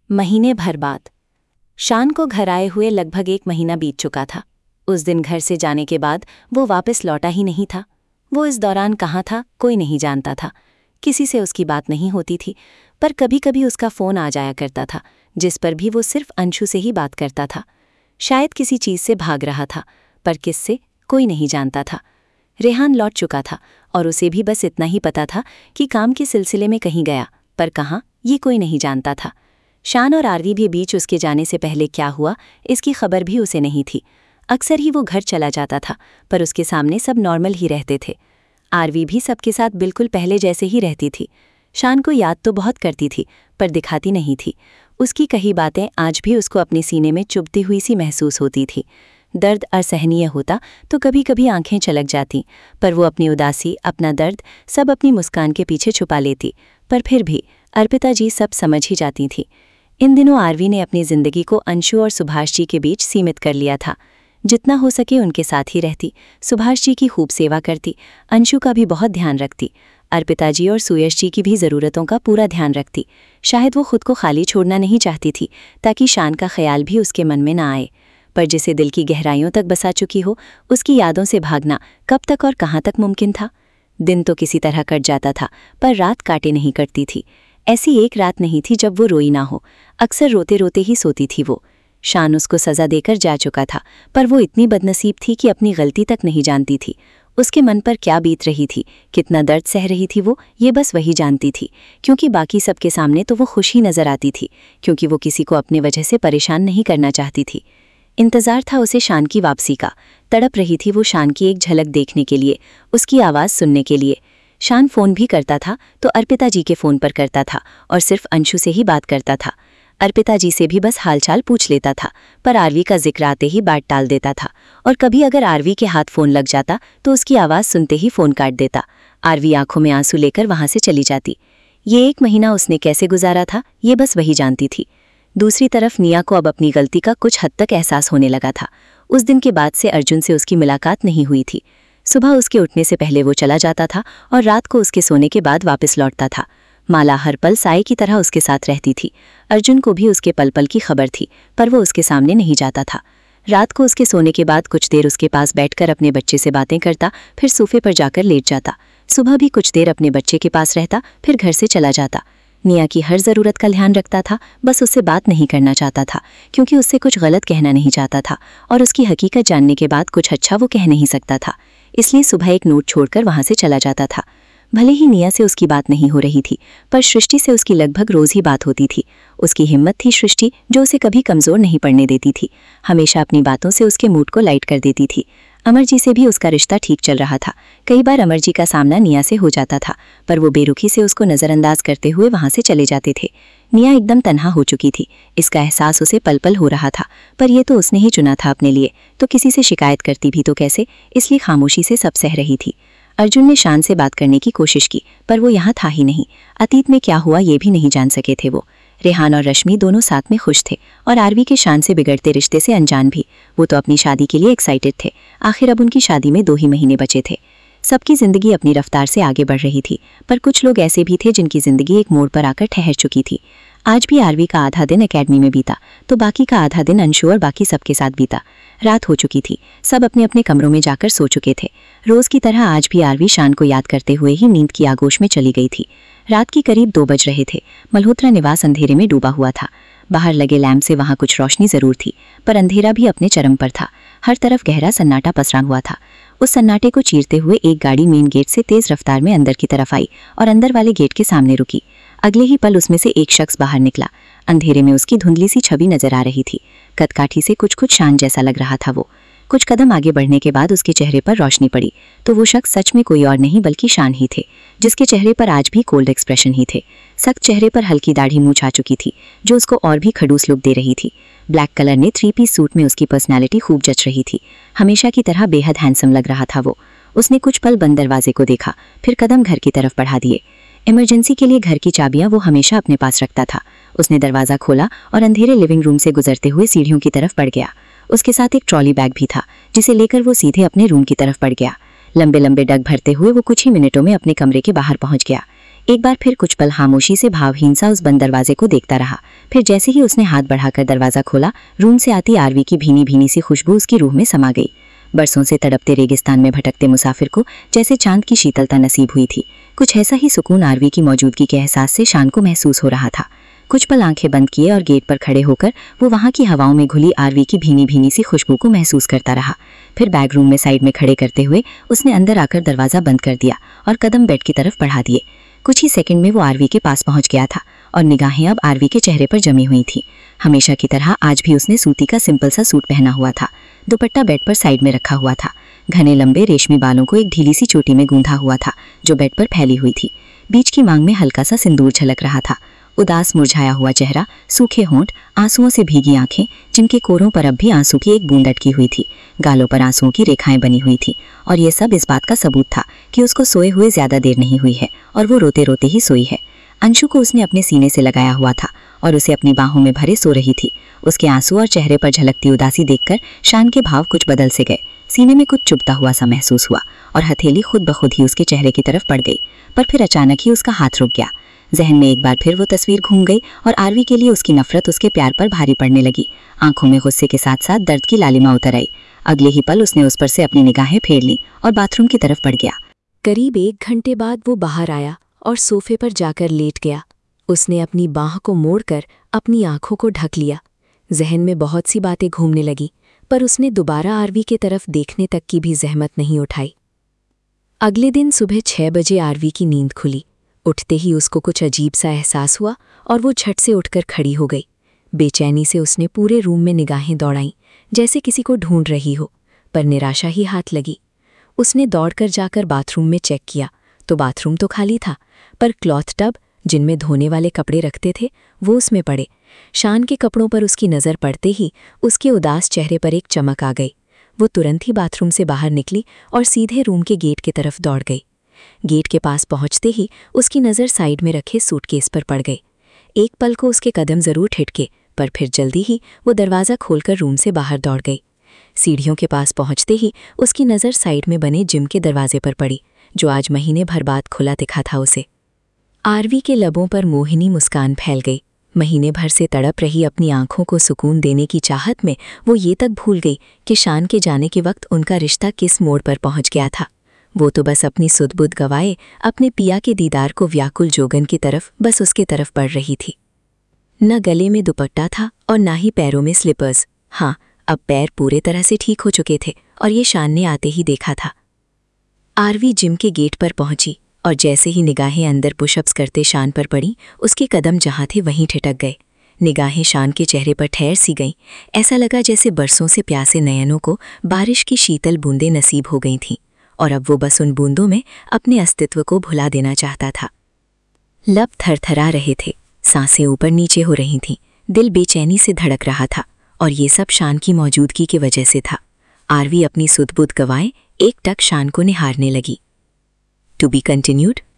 महीने भर बाद शान को घर आए हुए लगभग 1 महीना बीत चुका था। उस दिन घर से जाने के बाद वो वापस लौटा ही नहीं था। वो इस दौरान कहाँ था कोई नहीं जानता था। किसी से उसकी बात नहीं होती थी, पर कभी कभी उसका फ़ोन आ जाया करता था, जिस पर भी वो सिर्फ अंशु से ही बात करता था। शायद किसी चीज़ से भाग रहा था, पर किससे कोई नहीं जानता था। रेहान लौट चुका था और उसे भी बस इतना ही पता था कि काम के सिलसिले में कहीं गया, पर कहाँ ये कोई नहीं जानता था। शान और आरवी भी बीच उसके जाने से पहले क्या हुआ इसकी खबर भी उसे नहीं थी। अक्सर ही वो घर चला जाता था, पर उसके सामने सब नॉर्मल ही रहते थे। आरवी भी सबके साथ बिल्कुल पहले जैसे ही रहती थी। शान को याद तो बहुत करती थी, पर दिखाती नहीं थी। उसकी कही बातें आज भी उसको अपने सीने में चुभती हुई सी महसूस होती थी। दर्द असहनीय होता तो कभी कभी आंखें छलक जाती, पर वो अपनी उदासी, अपना दर्द सब अपनी मुस्कान के पीछे छुपा लेती। पर फिर भी अर्पिता जी सब समझ ही जाती थी। इन दिनों आरवी ने अपनी ज़िंदगी को अंशु और सुभाष जी के बीच सीमित कर लिया था। जितना हो सके उनके साथ ही रहती, सुभाष जी की खूब सेवा करती, अंशु का भी बहुत ध्यान रखती, अर्पिता जी और सुयश जी की भी ज़रूरतों का पूरा ध्यान रखती। शायद वो खुद को खाली छोड़ना नहीं चाहती थी, ताकि शान का ख्याल भी उसके मन में ना आए। पर जिसे दिल की गहराइयों तक बसा चुकी हो, उसकी यादों से भागना कब तक और कहाँ तक मुमकिन था। दिन तो किसी तरह कट जाता था, पर रात काटे नहीं करती थी। ऐसी एक रात नहीं थी जब वो रोई ना हो। अक्सर रोते रोते ही सोती थी वो। शान उसको सज़ा देकर जा चुका था, पर वो इतनी बदनसीब थी कि अपनी गलती तक नहीं जानती थी। उसके मन पर क्या बीत रही थी, कितना दर्द सह रही थी वो, ये बस वही जानती थी। क्योंकि बाकी सबके सामने तो वो खुश ही नज़र आती थी, क्योंकि वो किसी को अपने वजह से परेशान नहीं करना चाहती थी। इंतज़ार था उसे शान की वापसी का। तड़प रही थी वो शान की एक झलक देखने के लिए, उसकी आवाज़ सुनने के लिए। शान फ़ोन भी करता था तो अर्पिता जी के फ़ोन पर करता था, और सिर्फ अंशु से ही बात करता था। अर्पिता जी से भी बस हालचाल पूछ लेता था, पर आरवी का जिक्र आते ही बात टाल देता था। और कभी अगर आरवी के हाथ फ़ोन लग जाता तो उसकी आवाज़ सुनते ही फ़ोन काट देता। आरवी आंखों में आंसू लेकर वहाँ से चली जाती। ये 1 महीना उसने कैसे गुजारा था, ये बस वही जानती थी। दूसरी तरफ निया को अब अपनी गलती का कुछ हद तक एहसास होने लगा था। उस दिन के बाद से अर्जुन से उसकी मुलाकात नहीं हुई थी। सुबह उसके उठने से पहले वो चला जाता था और रात को उसके सोने के बाद वापस लौटता था। माला हर पल साए की तरह उसके साथ रहती थी। अर्जुन को भी उसके पल पल की खबर थी, पर वो उसके सामने नहीं जाता था। रात को उसके सोने के बाद कुछ देर उसके पास बैठकर अपने बच्चे से बातें करता, फिर सोफे पर जाकर लेट जाता। सुबह भी कुछ देर अपने बच्चे के पास रहता, फिर घर से चला जाता। निया की हर ज़रूरत का ध्यान रखता था, बस उससे बात नहीं करना चाहता था, क्योंकि उससे कुछ गलत कहना नहीं चाहता था, और उसकी हकीकत जानने के बाद कुछ अच्छा वो कह नहीं सकता था। इसलिए सुबह एक नोट छोड़कर वहाँ से चला जाता था। भले ही निया से उसकी बात नहीं हो रही थी, पर सृष्टि से उसकी लगभग रोज़ ही बात होती थी। उसकी हिम्मत थी सृष्टि, जो उसे कभी कमज़ोर नहीं पड़ने देती थी। हमेशा अपनी बातों से उसके मूड को लाइट कर देती थी। अमर जी से भी उसका रिश्ता ठीक चल रहा था। कई बार अमर जी का सामना निया से हो जाता था, पर वो बेरुखी से उसको नज़रअंदाज करते हुए वहाँ से चले जाते थे। निया एकदम तन्हा हो चुकी थी, इसका एहसास उसे पल पल हो रहा था, पर यह तो उसने ही चुना था अपने लिए, तो किसी से शिकायत करती भी तो कैसे, इसलिए खामोशी से सब सह रही थी। अर्जुन ने शान से बात करने की कोशिश की, पर वो यहाँ था ही नहीं। अतीत में क्या हुआ ये भी नहीं जान सके थे वो। रेहान और रश्मि दोनों साथ में खुश थे, और आरवी के शान से बिगड़ते रिश्ते से अनजान भी। वो तो अपनी शादी के लिए एक्साइटेड थे। आखिर अब उनकी शादी में 2 ही महीने बचे थे। सबकी ज़िंदगी अपनी रफ्तार से आगे बढ़ रही थी, पर कुछ लोग ऐसे भी थे जिनकी ज़िंदगी एक मोड़ पर आकर ठहर चुकी थी। आज भी आरवी का आधा दिन एकेडमी में बीता, तो बाकी का आधा दिन अंशु और बाकी सबके साथ बीता। रात हो चुकी थी, सब अपने अपने कमरों में जाकर सो चुके थे। रोज़ की तरह आज भी आरवी शान को याद करते हुए ही नींद की आगोश में चली गई थी। रात की करीब 2 बज रहे थे। मल्होत्रा निवास अंधेरे में डूबा हुआ था। बाहर लगे लैंप से वहाँ कुछ रोशनी ज़रूर थी, पर अंधेरा भी अपने चरम पर था। हर तरफ गहरा सन्नाटा पसरा हुआ था। उस सन्नाटे को चीरते हुए एक गाड़ी मेन गेट से तेज़ रफ्तार में अंदर की तरफ आई और अंदर वाले गेट के सामने रुकी। अगले ही पल उसमें से एक शख्स बाहर निकला। अंधेरे में उसकी धुंधली सी छवि नजर आ रही थी। कदकाठी से कुछ शान जैसा लग रहा था वो। कुछ कदम आगे बढ़ने के बाद उसके चेहरे पर रोशनी पड़ी, तो वो शख्स सच में कोई और नहीं बल्कि शान ही थे, जिसके चेहरे पर आज भी कोल्ड एक्सप्रेशन ही थे। सख्त चेहरे पर हल्की दाढ़ी मूंछ आ चुकी थी, जो उसको और भी खड़ूस लुक दे रही थी। ब्लैक कलर ने 3 पीस सूट में उसकी पर्सनैलिटी खूब जच रही थी। हमेशा की तरह बेहद हैंडसम लग रहा था वो। उसने कुछ पल बंद दरवाजे को देखा, फिर कदम घर की तरफ बढ़ा दिए। इमरजेंसी के लिए घर की चाबियां वो हमेशा अपने पास रखता था। उसने दरवाज़ा खोला और अंधेरे लिविंग रूम से गुजरते हुए सीढ़ियों की तरफ बढ़ गया। उसके साथ एक ट्रॉली बैग भी था, जिसे लेकर वो सीधे अपने रूम की तरफ बढ़ गया। लंबे लंबे डग भरते हुए वो कुछ ही मिनटों में अपने कमरे के बाहर पहुंच गया। एक बार फिर कुछ पल खामोशी से भावहीन सा उस बंद दरवाजे को देखता रहा। फिर जैसे ही उसने हाथ बढ़ाकर दरवाजा खोला, रूम से आती आरवी की भीनी भीनी सी खुशबू उसकी रूह में समा गई। बरसों से तड़पते रेगिस्तान में भटकते मुसाफिर को जैसे चांद की शीतलता नसीब हुई थी। कुछ ऐसा ही सुकून आरवी की मौजूदगी के एहसास से शान को महसूस हो रहा था। कुछ पल आंखें बंद किए और गेट पर खड़े होकर वो वहां की हवाओं में घुली आरवी की भीनी भीनी सी खुशबू को महसूस करता रहा। फिर बैग रूम में साइड में खड़े करते हुए उसने अंदर आकर दरवाजा बंद कर दिया और कदम बेड की तरफ बढ़ा दिए। कुछ ही सेकंड में वो आरवी के पास पहुंच गया था और निगाहें अब आरवी के चेहरे पर जमी हुई थी। हमेशा की तरह आज भी उसने सूती का सिंपल सा सूट पहना हुआ था। दुपट्टा बेड पर साइड में रखा हुआ था। घने लंबे रेशमी बालों को एक ढीली सी चोटी में गूंथा हुआ था जो बेड पर फैली हुई थी। बीच की मांग में हल्का सा सिंदूर झलक रहा था। उदास मुरझाया हुआ चेहरा, सूखे होंठ, आंसुओं से भीगी आंखें जिनके कोरों पर अब भी आंसू की एक बूंद अटकी हुई थी। गालों पर आंसुओं की रेखाएं बनी हुई थी और ये सब इस बात का सबूत था कि उसको सोए हुए ज्यादा देर नहीं हुई है और वो रोते रोते ही सोई है। अंशु को उसने अपने सीने से लगाया हुआ था और उसे अपनी बाहों में भरे सो रही थी। उसके आंसू और चेहरे पर झलकती उदासी देखकर शान के भाव कुछ बदल से गए। सीने में कुछ चुभता हुआ सा महसूस हुआ और हथेली खुद ब खुद ही उसके चेहरे की तरफ पड़ गई। पर फिर अचानक ही उसका हाथ रुक गया। जहन में एक बार फिर वो तस्वीर घूम गई और आरवी के लिए उसकी नफरत उसके प्यार पर भारी पड़ने लगी। आंखों में गुस्से के साथ साथ दर्द की लालिमा उतर आई। अगले ही पल उसने उस पर से अपनी निगाहें फेर ली और बाथरूम की तरफ बढ़ गया। करीब 1 घंटे बाद वो बाहर आया और सोफे पर जाकर लेट गया। उसने अपनी बाह को मोड़कर अपनी आंखों को ढक लिया। जहन में बहुत सी बातें घूमने लगी, पर उसने दोबारा आरवी की तरफ देखने तक की भी जहमत नहीं उठाई। अगले दिन सुबह 6 बजे आरवी की नींद खुली। उठते ही उसको कुछ अजीब सा एहसास हुआ और वो झट से उठकर खड़ी हो गई। बेचैनी से उसने पूरे रूम में निगाहें दौड़ाईं, जैसे किसी को ढूंढ रही हो, पर निराशा ही हाथ लगी। उसने दौड़कर जाकर बाथरूम में चेक किया तो बाथरूम तो खाली था, पर क्लॉथ टब जिनमें धोने वाले कपड़े रखते थे वो उसमें पड़े। शान के कपड़ों पर उसकी नज़र पड़ते ही उसके उदास चेहरे पर एक चमक आ गई। वो तुरंत ही बाथरूम से बाहर निकली और सीधे रूम के गेट की तरफ दौड़ गई। गेट के पास पहुंचते ही उसकी नज़र साइड में रखे सूटकेस पर पड़ गई। एक पल को उसके कदम जरूर ठिठके, पर फिर जल्दी ही वो दरवाज़ा खोलकर रूम से बाहर दौड़ गई। सीढ़ियों के पास पहुंचते ही उसकी नज़र साइड में बने जिम के दरवाजे पर पड़ी, जो आज महीने भर बाद खुला दिखा था उसे। आरवी के लबों पर मोहिनी मुस्कान फैल गई। महीने भर से तड़प रही अपनी आंखों को सुकून देने की चाहत में वो ये तक भूल गई कि शान के जाने के वक्त उनका रिश्ता किस मोड़ पर पहुंच गया था। वो तो बस अपनी सुध-बुध गवाए अपने पिया के दीदार को व्याकुल जोगन की तरफ बस उसके तरफ बढ़ रही थी। न गले में दुपट्टा था और ना ही पैरों में स्लीपर्स। हाँ, अब पैर पूरे तरह से ठीक हो चुके थे और ये शान ने आते ही देखा था। आरवी जिम के गेट पर पहुंची और जैसे ही निगाहें अंदर पुशअप्स करते शान पर पड़ी, उसके कदम जहां थे वहीं ठिठक गए। निगाहें शान के चेहरे पर ठहर सी गईं। ऐसा लगा जैसे बरसों से प्यासे नयनों को बारिश की शीतल बूंदें नसीब हो गई थीं और अब वो बस उन बूंदों में अपने अस्तित्व को भुला देना चाहता था। लब थरथरा रहे थे, सांसें ऊपर नीचे हो रही थीं, दिल बेचैनी से धड़क रहा था और ये सब शान की मौजूदगी की वजह से था। आरवी अपनी सुध-बुध गवाए एकटक शान को निहारने लगी। To be continued.